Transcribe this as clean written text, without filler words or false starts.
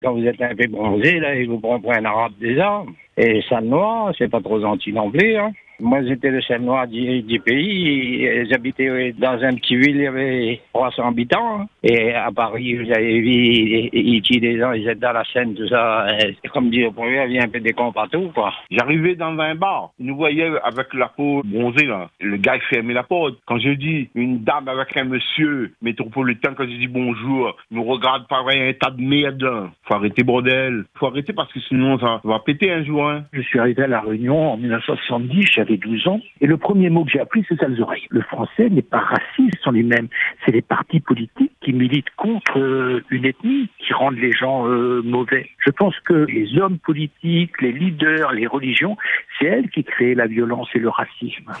Quand vous êtes un peu bronzé, là, il vous prend pour un arabe déjà. Et sale noir, c'est pas trop gentil non plus, hein. Moi, j'étais le seul noir du pays. Et j'habitais dans un petit ville, il y avait 300 habitants. Et à Paris, vous avez vu, ils tuent des gens, ils étaient dans la Seine, tout ça. Et comme dit le premier, il y a un peu des cons partout, quoi. J'arrivais dans un bar, ils nous voyaient avec la peau bronzée, là. Le gars, il fermait la porte. Quand je dis une dame avec un monsieur métropolitain, quand je dis bonjour, il nous regarde pareil, un tas de merde, là. Faut arrêter, bordel. Faut arrêter parce que sinon, ça va péter un jour, hein. Je suis arrivé à La Réunion en 1970, j'avais 12 ans, et le premier mot que j'ai appris, c'est sales oreilles. Le français n'est pas raciste, ce sont les mêmes. C'est les partis politiques qui militent contre une ethnie, qui rendent les gens mauvais. Je pense que les hommes politiques, les leaders, les religions, c'est elles qui créent la violence et le racisme.